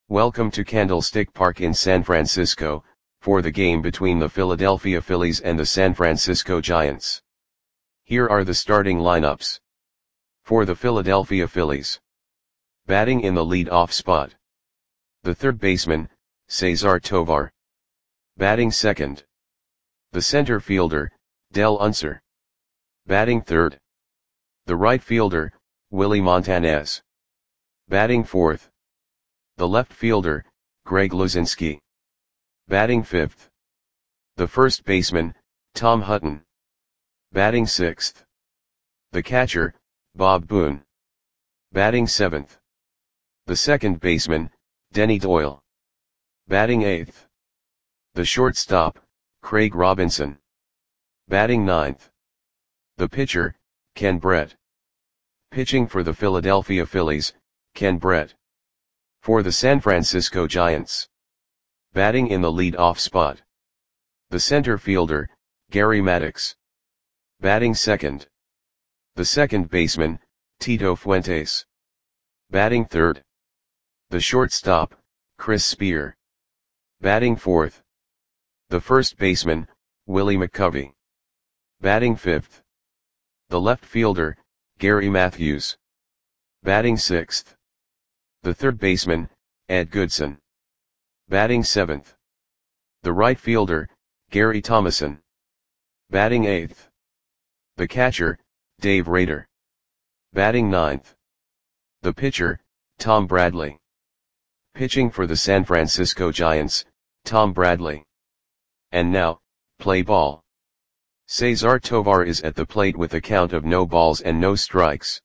Welcome to Candlestick Park in San Francisco, for the game between the Philadelphia Phillies and the San Francisco Giants. Here are the starting lineups. For the Philadelphia Phillies. Batting in the lead-off spot. The third baseman, Cesar Tovar. Batting second. The center fielder, Del Unser. Batting third. The right fielder, Willie Montanez. Batting fourth. The left fielder, Greg Luzinski. Batting fifth. The first baseman, Tom Hutton. Batting sixth. The catcher, Bob Boone. Batting seventh. The second baseman, Denny Doyle. Batting eighth. The shortstop, Craig Robinson. Batting ninth. The pitcher, Ken Brett. Pitching for the Philadelphia Phillies, Ken Brett. For the San Francisco Giants. Batting in the lead-off spot. The center fielder, Gary Maddox. Batting second. The second baseman, Tito Fuentes. Batting third. The shortstop, Chris Spear. Batting fourth. The first baseman, Willie McCovey. Batting fifth. The left fielder, Gary Matthews. Batting sixth. The third baseman, Ed Goodson. Batting seventh. The right fielder, Gary Thomason. Batting eighth. The catcher, Dave Rader. Batting ninth. The pitcher, Tom Bradley. Pitching for the San Francisco Giants, Tom Bradley. And now, play ball. Cesar Tovar is at the plate with a count of no balls and no strikes.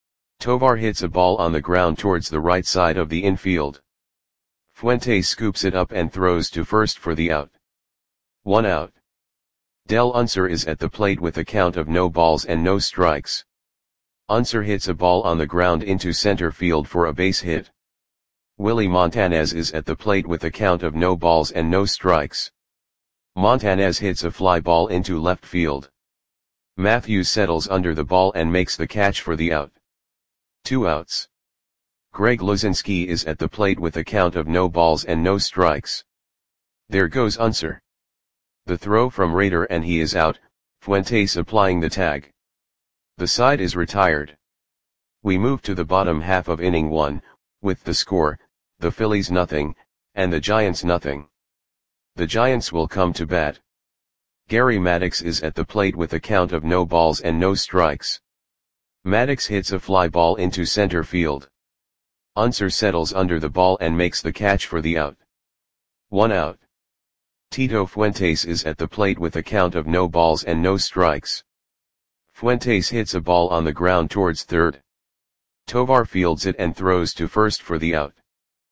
Tovar hits a ball on the ground towards the right side of the infield. Fuentes scoops it up and throws to first for the out. 1 out. Del Unser is at the plate with a count of no balls and no strikes. Unser hits a ball on the ground into center field for a base hit. Willie Montanez is at the plate with a count of no balls and no strikes. Montanez hits a fly ball into left field. Matthews settles under the ball and makes the catch for the out. 2 outs. Greg Luzinski is at the plate with a count of no balls and no strikes. There goes Unser. The throw from Rader and he is out, Fuentes applying the tag. The side is retired. We move to the bottom half of inning 1, with the score, the Phillies nothing, and the Giants nothing. The Giants will come to bat. Gary Maddox is at the plate with a count of no balls and no strikes. Maddox hits a fly ball into center field. Unser settles under the ball and makes the catch for the out. 1 out. Tito Fuentes is at the plate with a count of no balls and no strikes. Fuentes hits a ball on the ground towards third. Tovar fields it and throws to first for the out.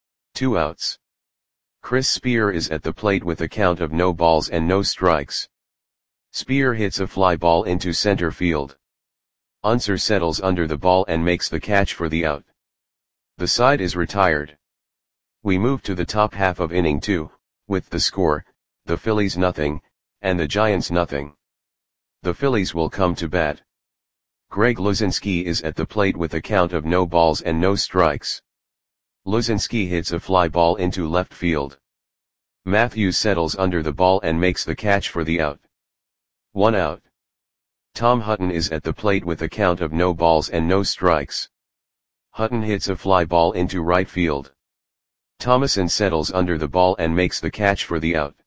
2 outs. Chris Spear is at the plate with a count of no balls and no strikes. Spear hits a fly ball into center field. Unser settles under the ball and makes the catch for the out. The side is retired. We move to the top half of inning 2, with the score, the Phillies nothing, and the Giants nothing. The Phillies will come to bat. Greg Luzinski is at the plate with a count of no balls and no strikes. Luzinski hits a fly ball into left field. Matthews settles under the ball and makes the catch for the out. 1 out. Tom Hutton is at the plate with a count of no balls and no strikes. Hutton hits a fly ball into right field. Thomason settles under the ball and makes the catch for the out.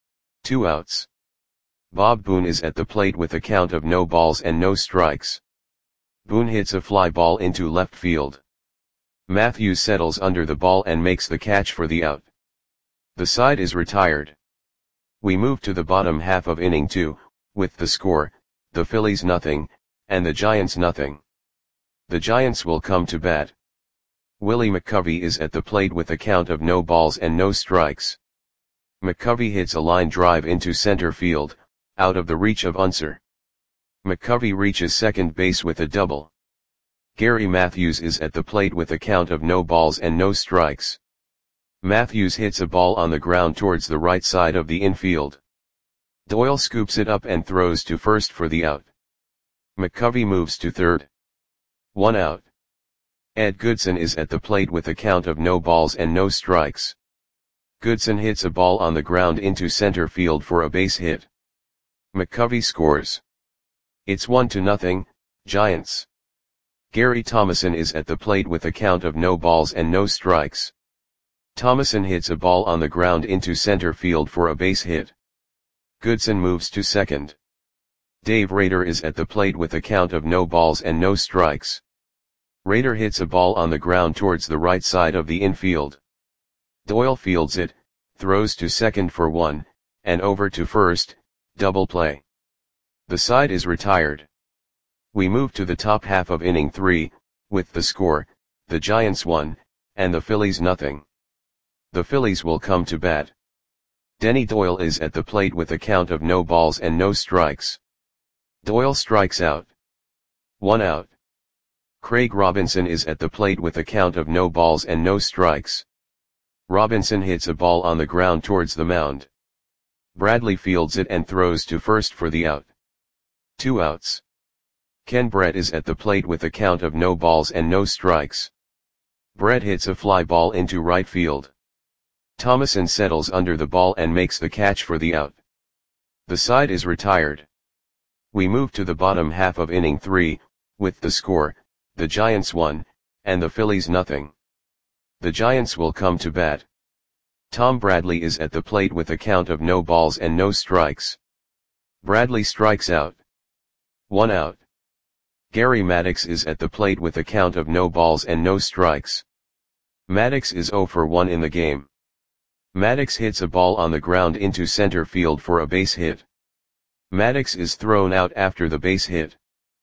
2 outs. Bob Boone is at the plate with a count of no balls and no strikes. Boone hits a fly ball into left field. Matthews settles under the ball and makes the catch for the out. The side is retired. We move to the bottom half of inning 2, with the score, the Phillies nothing, and the Giants nothing. The Giants will come to bat. Willie McCovey is at the plate with a count of no balls and no strikes. McCovey hits a line drive into center field, out of the reach of Unser. McCovey reaches second base with a double. Gary Matthews is at the plate with a count of no balls and no strikes. Matthews hits a ball on the ground towards the right side of the infield. Doyle scoops it up and throws to first for the out. McCovey moves to third. 1 out. Ed Goodson is at the plate with a count of no balls and no strikes. Goodson hits a ball on the ground into center field for a base hit. McCovey scores. It's 1-0, Giants. Gary Thomasson is at the plate with a count of no balls and no strikes. Thomasson hits a ball on the ground into center field for a base hit. Goodson moves to second. Dave Rader is at the plate with a count of no balls and no strikes. Rader hits a ball on the ground towards the right side of the infield. Doyle fields it, throws to second for one, and over to first, double play. The side is retired. We move to the top half of inning 3, with the score, the Giants 1, and the Phillies nothing. The Phillies will come to bat. Denny Doyle is at the plate with a count of no balls and no strikes. Doyle strikes out. 1 out. Craig Robinson is at the plate with a count of no balls and no strikes. Robinson hits a ball on the ground towards the mound. Bradley fields it and throws to first for the out. 2 outs. Ken Brett is at the plate with a count of no balls and no strikes. Brett hits a fly ball into right field. Thomasson settles under the ball and makes the catch for the out. The side is retired. We move to the bottom half of inning 3, with the score, the Giants 1, and the Phillies nothing. The Giants will come to bat. Tom Bradley is at the plate with a count of no balls and no strikes. Bradley strikes out. 1 out. Gary Maddox is at the plate with a count of no balls and no strikes. Maddox is 0 for 1 in the game. Maddox hits a ball on the ground into center field for a base hit. Maddox is thrown out after the base hit.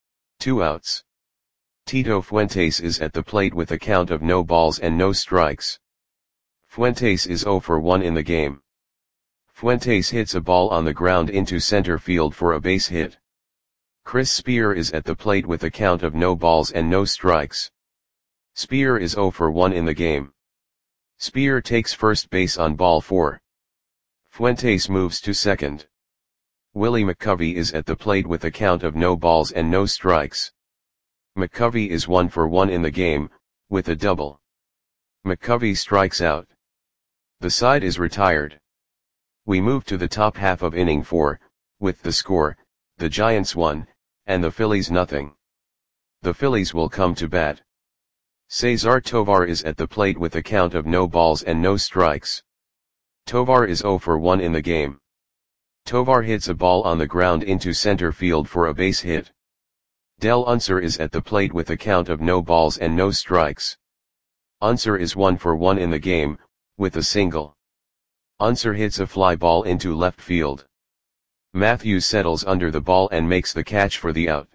2 outs. Tito Fuentes is at the plate with a count of no balls and no strikes. Fuentes is 0 for 1 in the game. Fuentes hits a ball on the ground into center field for a base hit. Chris Spear is at the plate with a count of no balls and no strikes. Spear is 0 for 1 in the game. Spear takes first base on ball 4. Fuentes moves to second. Willie McCovey is at the plate with a count of no balls and no strikes. McCovey is 1 for 1 in the game, with a double. McCovey strikes out. The side is retired. We move to the top half of inning 4, with the score, the Giants 1, and the Phillies nothing. The Phillies will come to bat. Cesar Tovar is at the plate with a count of no balls and no strikes. Tovar is 0 for 1 in the game. Tovar hits a ball on the ground into center field for a base hit. Del Unser is at the plate with a count of no balls and no strikes. Unser is 1 for 1 in the game, with a single. Unser hits a fly ball into left field. Matthews settles under the ball and makes the catch for the out.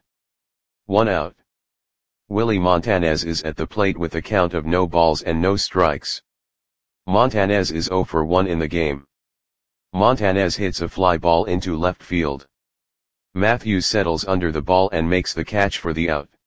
1 out. Willie Montanez is at the plate with a count of no balls and no strikes. Montanez is 0 for 1 in the game. Montanez hits a fly ball into left field. Matthews settles under the ball and makes the catch for the out.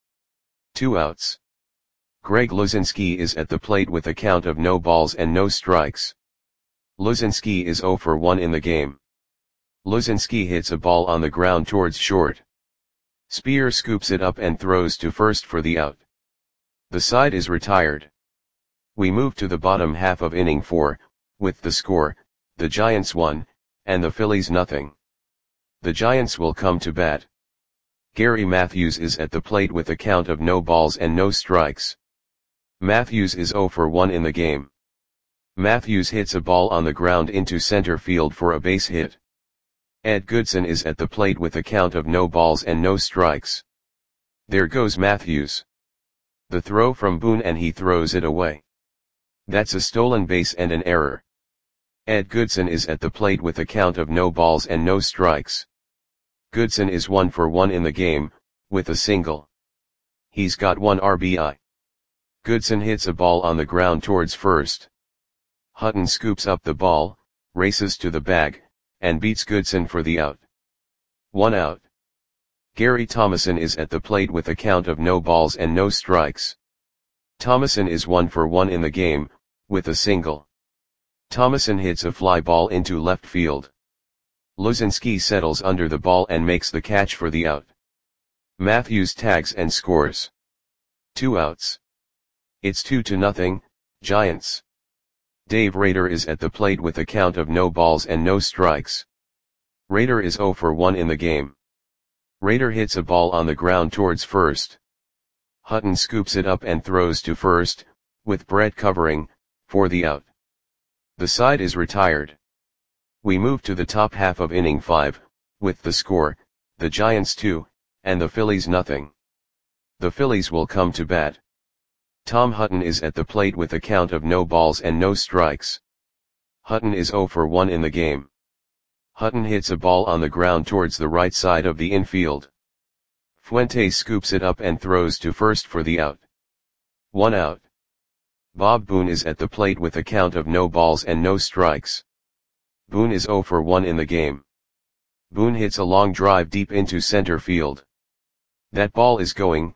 2 outs. Greg Luzinski is at the plate with a count of no balls and no strikes. Luzinski is 0 for 1 in the game. Luzinski hits a ball on the ground towards short. Spear scoops it up and throws to first for the out. The side is retired. We move to the bottom half of inning 4, with the score, the Giants 1, and the Phillies nothing. The Giants will come to bat. Gary Matthews is at the plate with a count of no balls and no strikes. Matthews is 0 for 1 in the game. Matthews hits a ball on the ground into center field for a base hit. Ed Goodson is at the plate with a count of no balls and no strikes. There goes Matthews. The throw from Boone and he throws it away. That's a stolen base and an error. Ed Goodson is at the plate with a count of no balls and no strikes. Goodson is 1 for 1 in the game, with a single. He's got 1 RBI. Goodson hits a ball on the ground towards first. Hutton scoops up the ball, races to the bag, and beats Goodson for the out. 1 out. Gary Thomasson is at the plate with a count of no balls and no strikes. Thomasson is 1 for 1 in the game, with a single. Thomasson hits a fly ball into left field. Luzinski settles under the ball and makes the catch for the out. Matthews tags and scores. 2 outs. It's 2-0, Giants. Dave Rader is at the plate with a count of no balls and no strikes. Rader is 0 for 1 in the game. Rader hits a ball on the ground towards first. Hutton scoops it up and throws to first, with Brett covering, for the out. The side is retired. We move to the top half of inning 5, with the score, the Giants 2, and the Phillies nothing. The Phillies will come to bat. Tom Hutton is at the plate with a count of no balls and no strikes. Hutton is 0 for 1 in the game. Hutton hits a ball on the ground towards the right side of the infield. Fuentes scoops it up and throws to first for the out. 1 out. Bob Boone is at the plate with a count of no balls and no strikes. Boone is 0 for 1 in the game. Boone hits a long drive deep into center field. That ball is going,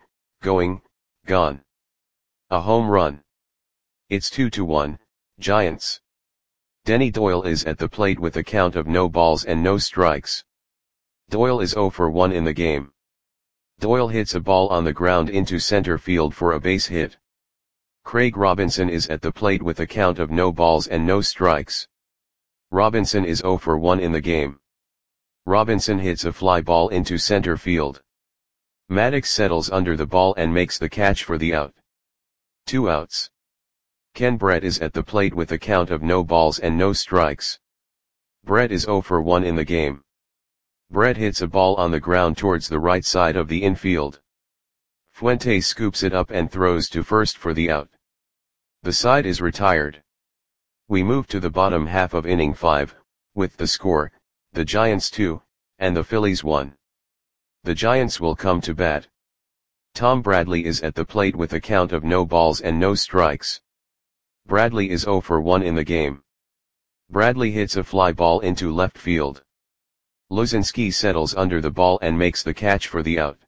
gone. A home run. It's 2-1, Giants. Denny Doyle is at the plate with a count of no balls and no strikes. Doyle is 0 for 1 in the game. Doyle hits a ball on the ground into center field for a base hit. Craig Robinson is at the plate with a count of no balls and no strikes. Robinson is 0 for 1 in the game. Robinson hits a fly ball into center field. Maddox settles under the ball and makes the catch for the out. 2 outs. Ken Brett is at the plate with a count of no balls and no strikes. Brett is 0 for 1 in the game. Brett hits a ball on the ground towards the right side of the infield. Fuentes scoops it up and throws to first for the out. The side is retired. We move to the bottom half of inning 5, with the score, the Giants 2, and the Phillies 1. The Giants will come to bat. Tom Bradley is at the plate with a count of no balls and no strikes. Bradley is 0 for 1 in the game. Bradley hits a fly ball into left field. Luzinski settles under the ball and makes the catch for the out.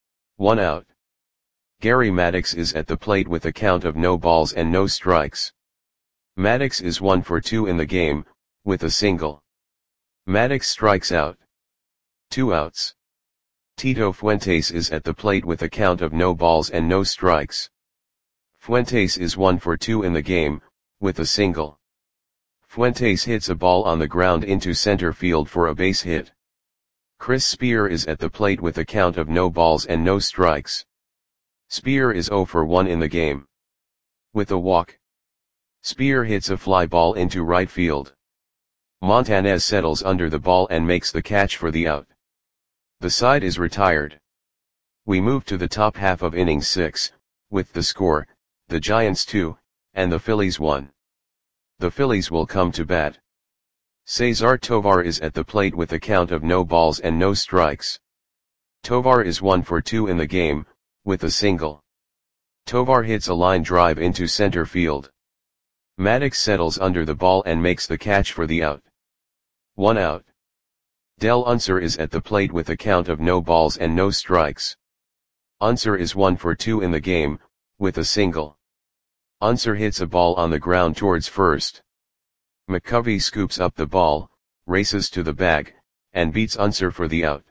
1 out. Gary Maddox is at the plate with a count of no balls and no strikes. Maddox is 1 for 2 in the game, with a single. Maddox strikes out. 2 outs. Tito Fuentes is at the plate with a count of no balls and no strikes. Fuentes is 1 for 2 in the game, with a single. Fuentes hits a ball on the ground into center field for a base hit. Chris Spear is at the plate with a count of no balls and no strikes. Spear is 0 for 1 in the game. With a walk. Spear hits a fly ball into right field. Montanez settles under the ball and makes the catch for the out. The side is retired. We move to the top half of inning 6, with the score, the Giants 2, and the Phillies 1. The Phillies will come to bat. Cesar Tovar is at the plate with a count of no balls and no strikes. Tovar is 1 for 2 in the game, with a single. Tovar hits a line drive into center field. Maddox settles under the ball and makes the catch for the out. 1 out. Del Unser is at the plate with a count of no balls and no strikes. Unser is 1 for 2 in the game, with a single. Unser hits a ball on the ground towards first. McCovey scoops up the ball, races to the bag, and beats Unser for the out.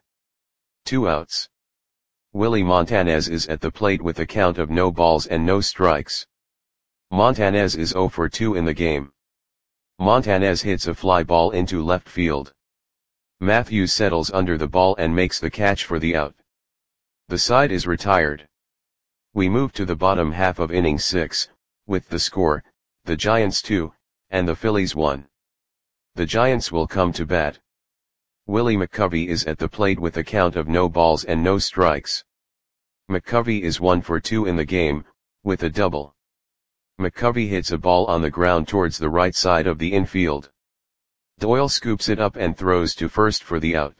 2 outs. Willie Montanez is at the plate with a count of no balls and no strikes. Montanez is 0 for 2 in the game. Montanez hits a fly ball into left field. Matthews settles under the ball and makes the catch for the out. The side is retired. We move to the bottom half of inning 6, with the score, the Giants 2, and the Phillies 1. The Giants will come to bat. Willie McCovey is at the plate with a count of no balls and no strikes. McCovey is 1 for 2 in the game, with a double. McCovey hits a ball on the ground towards the right side of the infield. Doyle scoops it up and throws to first for the out.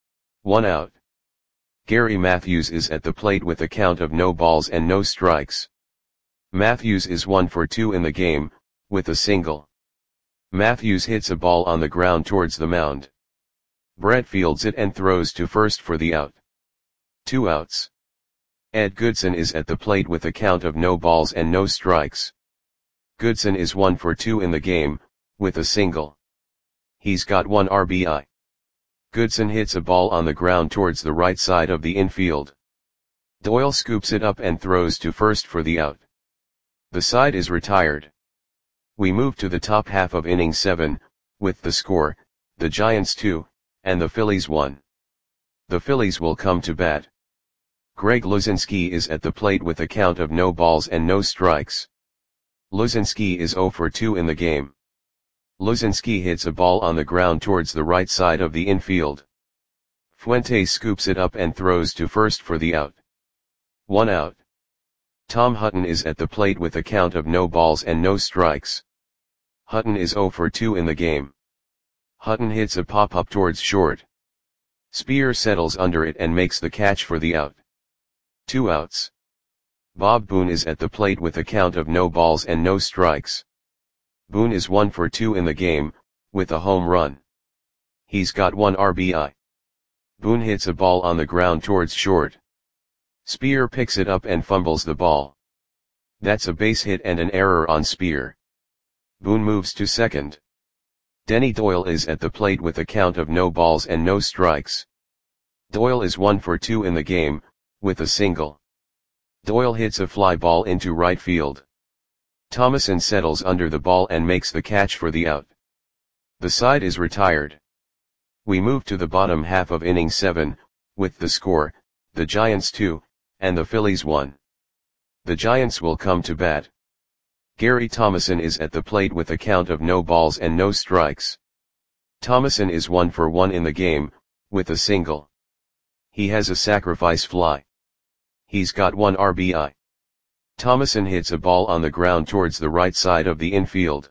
1 out. Gary Matthews is at the plate with a count of no balls and no strikes. Matthews is 1 for 2 in the game, with a single. Matthews hits a ball on the ground towards the mound. Brett fields it and throws to first for the out. 2 outs. Ed Goodson is at the plate with a count of no balls and no strikes. Goodson is 1 for 2 in the game, with a single. He's got 1 RBI. Goodson hits a ball on the ground towards the right side of the infield. Doyle scoops it up and throws to first for the out. The side is retired. We move to the top half of inning 7, with the score, the Giants 2, and the Phillies 1. The Phillies will come to bat. Greg Luzinski is at the plate with a count of no balls and no strikes. Luzinski is 0 for 2 in the game. Luzinski hits a ball on the ground towards the right side of the infield. Fuentes scoops it up and throws to first for the out. 1 out. Tom Hutton is at the plate with a count of no balls and no strikes. Hutton is 0 for 2 in the game. Hutton hits a pop-up towards short. Spear settles under it and makes the catch for the out. 2 outs. Bob Boone is at the plate with a count of no balls and no strikes. Boone is 1 for 2 in the game, with a home run. He's got 1 RBI. Boone hits a ball on the ground towards short. Spear picks it up and fumbles the ball. That's a base hit and an error on Spear. Boone moves to second. Denny Doyle is at the plate with a count of no balls and no strikes. Doyle is 1 for 2 in the game, with a single. Doyle hits a fly ball into right field. Thomason settles under the ball and makes the catch for the out. The side is retired. We move to the bottom half of inning 7, with the score, the Giants 2, and the Phillies 1. The Giants will come to bat. Gary Thomason is at the plate with a count of no balls and no strikes. Thomason is 1 for 1 in the game, with a single. He has a sacrifice fly. He's got 1 RBI. Thomason hits a ball on the ground towards the right side of the infield.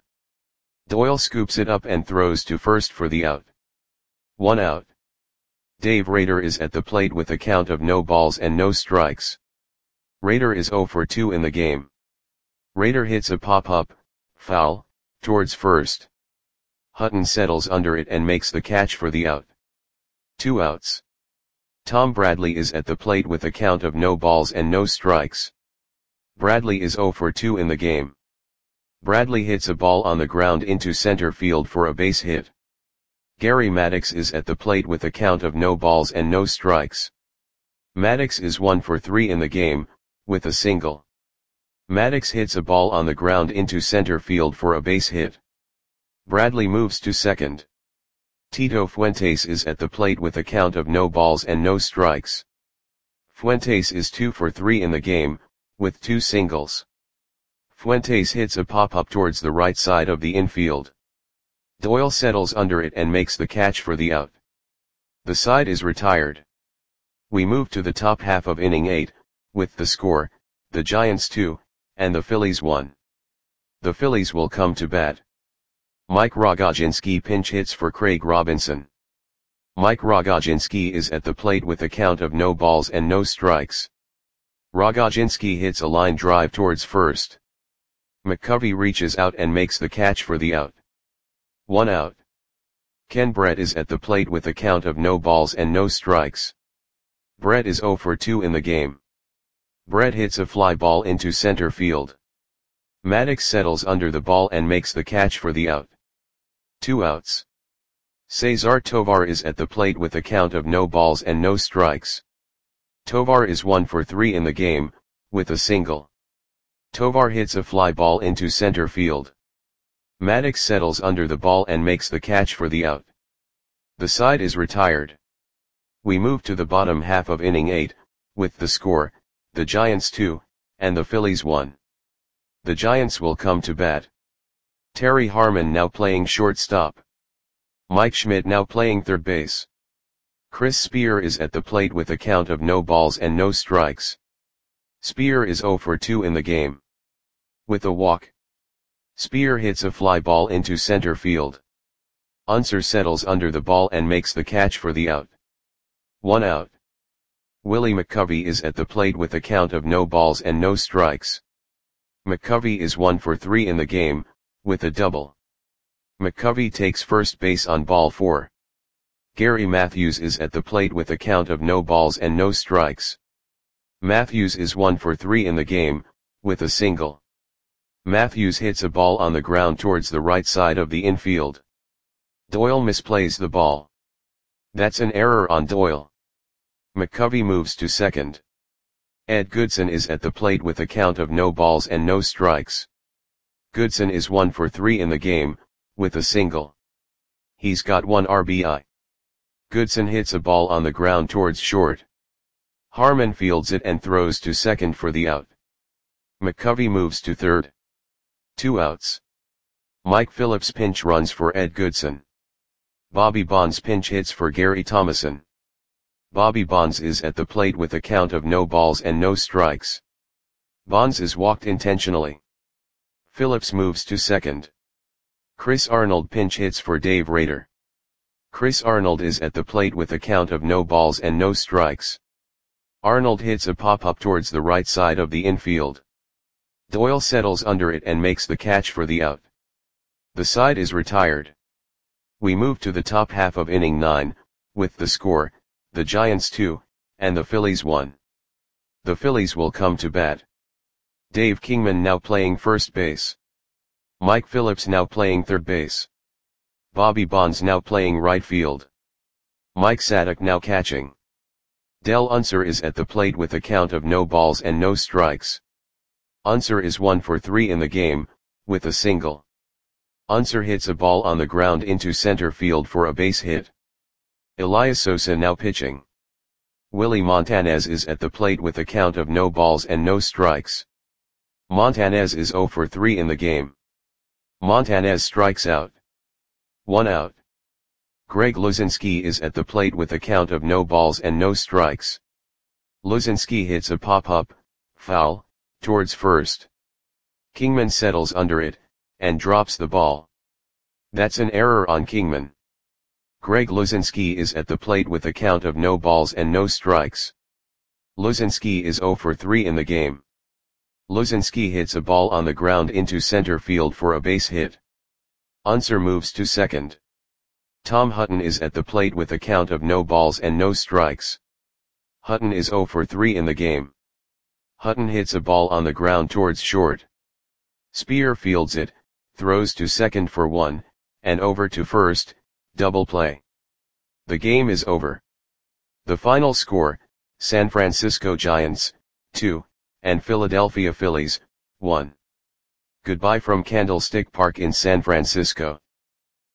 Doyle scoops it up and throws to first for the out. 1 out. Dave Rader is at the plate with a count of no balls and no strikes. Rader is 0 for 2 in the game. Rader hits a pop-up, foul, towards first. Hutton settles under it and makes the catch for the out. 2 outs. Tom Bradley is at the plate with a count of no balls and no strikes. Bradley is 0 for 2 in the game. Bradley hits a ball on the ground into center field for a base hit. Gary Maddox is at the plate with a count of no balls and no strikes. Maddox is 1 for 3 in the game, with a single. Maddox hits a ball on the ground into center field for a base hit. Bradley moves to second. Tito Fuentes is at the plate with a count of no balls and no strikes. Fuentes is 2 for 3 in the game, with 2 singles. Fuentes hits a pop-up towards the right side of the infield. Doyle settles under it and makes the catch for the out. The side is retired. We move to the top half of inning 8, with the score, the Giants 2, and the Phillies 1. The Phillies will come to bat. Mike Rogozinski pinch hits for Craig Robinson. Mike Rogozinski is at the plate with a count of no balls and no strikes. Rogozinski hits a line drive towards first. McCovey reaches out and makes the catch for the out. 1 out. Ken Brett is at the plate with a count of no balls and no strikes. Brett is 0 for 2 in the game. Brett hits a fly ball into center field. Maddox settles under the ball and makes the catch for the out. 2 outs. Cesar Tovar is at the plate with a count of no balls and no strikes. Tovar is 1 for 3 in the game, with a single. Tovar hits a fly ball into center field. Maddox settles under the ball and makes the catch for the out. The side is retired. We move to the bottom half of inning 8, with the score, the Giants 2, and the Phillies 1. The Giants will come to bat. Terry Harmon now playing shortstop. Mike Schmidt now playing third base. Chris Spear is at the plate with a count of no balls and no strikes. Spear is 0 for 2 in the game. With a walk. Spear hits a fly ball into center field. Unser settles under the ball and makes the catch for the out. 1 out. Willie McCovey is at the plate with a count of no balls and no strikes. McCovey is 1 for 3 in the game, with a double. McCovey takes first base on ball 4. Gary Matthews is at the plate with a count of no balls and no strikes. Matthews is 1 for 3 in the game, with a single. Matthews hits a ball on the ground towards the right side of the infield. Doyle misplays the ball. That's an error on Doyle. McCovey moves to second. Ed Goodson is at the plate with a count of no balls and no strikes. Goodson is 1 for 3 in the game, with a single. He's got 1 RBI. Goodson hits a ball on the ground towards short. Harmon fields it and throws to second for the out. McCovey moves to third. 2 outs. Mike Phillips pinch runs for Ed Goodson. Bobby Bonds pinch hits for Gary Thomasson. Bobby Bonds is at the plate with a count of no balls and no strikes. Bonds is walked intentionally. Phillips moves to second. Chris Arnold pinch hits for Dave Rader. Chris Arnold is at the plate with a count of no balls and no strikes. Arnold hits a pop-up towards the right side of the infield. Doyle settles under it and makes the catch for the out. The side is retired. We move to the top half of inning 9, with the score, the Giants 2, and the Phillies 1. The Phillies will come to bat. Dave Kingman now playing first base. Mike Phillips now playing third base. Bobby Bonds now playing right field. Mike Sadek now catching. Del Unser is at the plate with a count of no balls and no strikes. Unser is 1 for 3 in the game, with a single. Unser hits a ball on the ground into center field for a base hit. Elias Sosa now pitching. Willie Montanez is at the plate with a count of no balls and no strikes. Montanez is 0 for 3 in the game. Montanez strikes out. 1 out. Greg Luzinski is at the plate with a count of no balls and no strikes. Luzinski hits a pop-up, foul, towards first. Kingman settles under it, and drops the ball. That's an error on Kingman. Greg Luzinski is at the plate with a count of no balls and no strikes. Luzinski is 0 for 3 in the game. Luzinski hits a ball on the ground into center field for a base hit. Unser moves to second. Tom Hutton is at the plate with a count of no balls and no strikes. Hutton is 0 for 3 in the game. Hutton hits a ball on the ground towards short. Spear fields it, throws to second for 1, and over to first, double play. The game is over. The final score, San Francisco Giants, 2, and Philadelphia Phillies, 1. Goodbye from Candlestick Park in San Francisco.